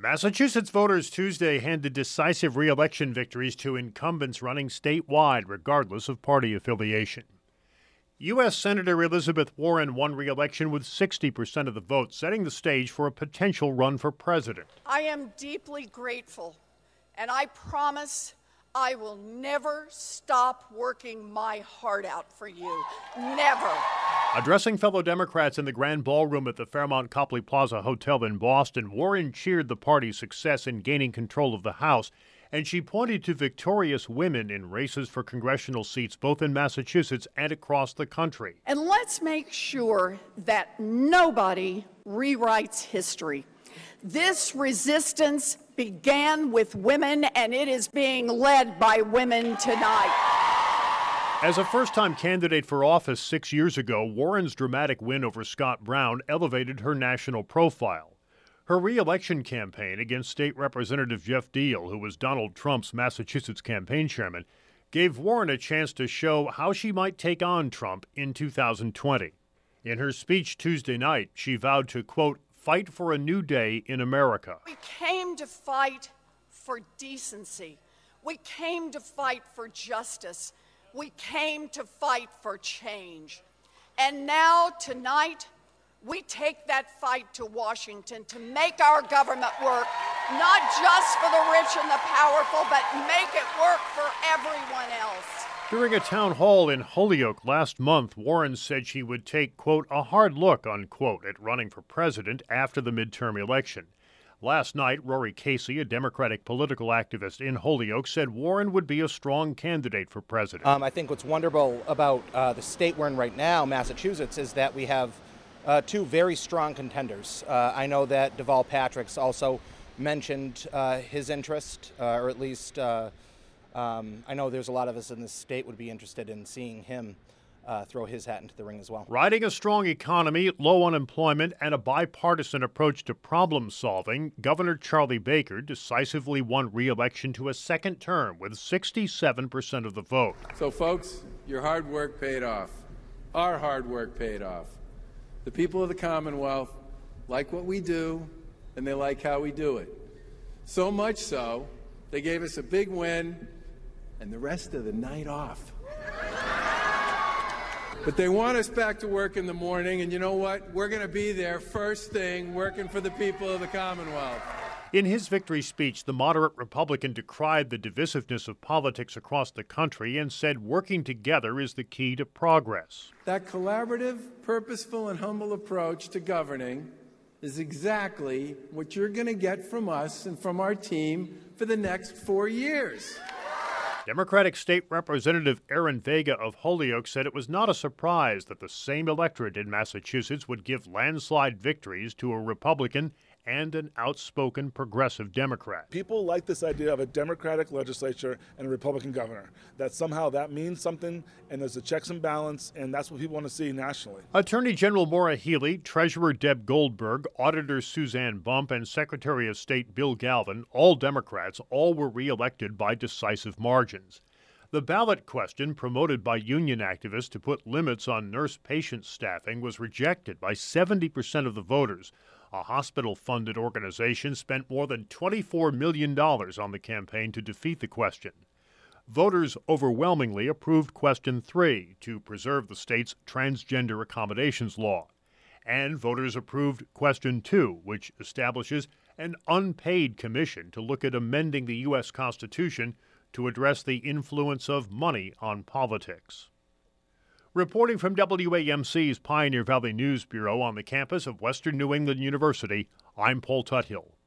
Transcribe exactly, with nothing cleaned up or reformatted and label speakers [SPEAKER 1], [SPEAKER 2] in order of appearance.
[SPEAKER 1] Massachusetts voters Tuesday handed decisive re-election victories to incumbents running statewide, regardless of party affiliation. U S. Senator Elizabeth Warren won re-election with sixty percent of the vote, setting the stage for a potential run for president.
[SPEAKER 2] I am deeply grateful, and I promise I will never stop working my heart out for you. Never.
[SPEAKER 1] Addressing fellow Democrats in the Grand Ballroom at the Fairmont Copley Plaza Hotel in Boston, Warren cheered the party's success in gaining control of the House, and she pointed to victorious women in races for congressional seats both in Massachusetts and across the country.
[SPEAKER 2] And let's make sure that nobody rewrites history. This resistance began with women, and it is being led by women tonight.
[SPEAKER 1] As a first-time candidate for office six years ago, Warren's dramatic win over Scott Brown elevated her national profile. Her re-election campaign against State Representative Jeff Deal, who was Donald Trump's Massachusetts campaign chairman, gave Warren a chance to show how she might take on Trump in two thousand twenty. In her speech Tuesday night, she vowed to, quote, fight for a new day in America.
[SPEAKER 2] We came to fight for decency. We came to fight for justice. We came to fight for change. And now, tonight, we take that fight to Washington to make our government work, not just for the rich and the powerful, but make it work for everyone else.
[SPEAKER 1] During a town hall in Holyoke last month, Warren said she would take, quote, a hard look, unquote, at running for president after the midterm election. Last night, Rory Casey, a Democratic political activist in Holyoke, said Warren would be a strong candidate for president.
[SPEAKER 3] Um, I think what's wonderful about uh, the state we're in right now, Massachusetts, is that we have uh, two very strong contenders. Uh, I know that Deval Patrick's also mentioned uh, his interest, uh, or at least uh, um, I know there's a lot of us in this state would be interested in seeing him Uh, throw his hat into the ring as well.
[SPEAKER 1] Riding a strong economy, low unemployment, and a bipartisan approach to problem solving, Governor Charlie Baker decisively won re-election to a second term with sixty-seven percent of the vote.
[SPEAKER 4] So, folks, your hard work paid off. Our hard work paid off. The people of the Commonwealth like what we do, and they like how we do it. So much so, they gave us a big win and the rest of the night off. But they want us back to work in the morning, and you know what? We're going to be there first thing, working for the people of the Commonwealth.
[SPEAKER 1] In his victory speech, the moderate Republican decried the divisiveness of politics across the country and said working together is the key to progress.
[SPEAKER 4] That collaborative, purposeful, and humble approach to governing is exactly what you're going to get from us and from our team for the next four years.
[SPEAKER 1] Democratic State Representative Aaron Vega of Holyoke said it was not a surprise that the same electorate in Massachusetts would give landslide victories to a Republican and an outspoken progressive Democrat.
[SPEAKER 5] People like this idea of a Democratic legislature and a Republican governor, that somehow that means something and there's a checks and balance, and that's what people want to see nationally.
[SPEAKER 1] Attorney General Maura Healey, Treasurer Deb Goldberg, Auditor Suzanne Bump, and Secretary of State Bill Galvin, all Democrats, all were reelected by decisive margins. The ballot question promoted by union activists to put limits on nurse-patient staffing was rejected by seventy percent of the voters. A hospital-funded organization spent more than twenty-four million dollars on the campaign to defeat the question. Voters overwhelmingly approved Question three to preserve the state's transgender accommodations law. And voters approved Question two, which establishes an unpaid commission to look at amending the U S Constitution to address the influence of money on politics. Reporting from W A M C's Pioneer Valley News Bureau on the campus of Western New England University, I'm Paul Tuthill.